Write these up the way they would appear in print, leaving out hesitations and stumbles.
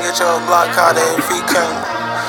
get your block out if he can't.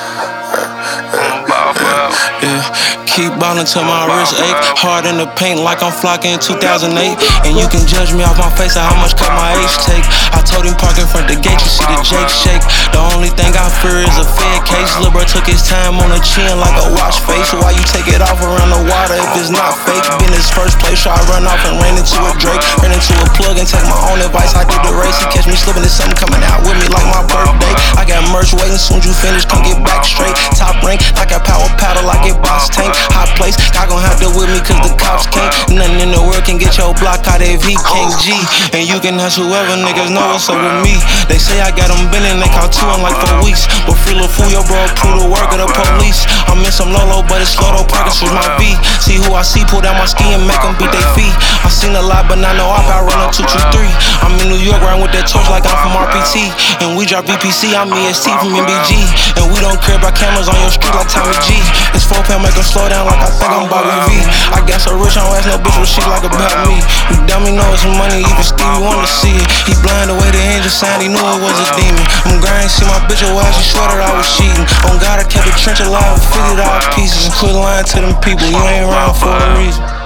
Yeah, keep ballin' till my wrist ache. Hard in the paint like I'm flocking in 2008. And you can judge me off my face of how much cut my age take. I told him park in front the gate, you see the Jake shake. The only thing I fear is a Fed case. Lil' bro took his time on the chin like a watch face. Why you take it off around the water if it's not fake? Been his first place, so I run off and ran into a Drake. Ran into a plug and take my own advice. I did the race, he catch me slipping, there's something coming out with me like my birthday. I got merch waiting, soon as you finish, come get back straight. Top rank, like a power paddle, like it boss tank. Hot place, God gon' have to with me cause the cops can't. Nothing in the world can get your block out if he can't G. And you can ask whoever, niggas know what's up with me. They say I got them bending, they caught 2 in like 4 weeks. But free little fool, your bro approved the work of the police. I'm in some Lolo, but it's Lotto Perkins with my V. See who I see, pull down my ski and make them beat they feet. I seen a lot, but I know I got run up 223. I'm in New York, riding with that torch like I'm from RPT. And we drop VPC, I'm EST from MBG. And we don't care about cameras on your street like Tommy G. It's 4-pound, make them slow down like I think I'm Bobby V. I got so rich, I don't ask no bitch what she like about me. You dummy know it's money, even Stevie wanna see it. He blind the way the angel sound, he knew it was a demon. I'm grinding, see my bitch a while, she swore that I was cheating. On God, I kept the trench alive and figured out pieces. And quit lying to them people, you ain't around for a reason.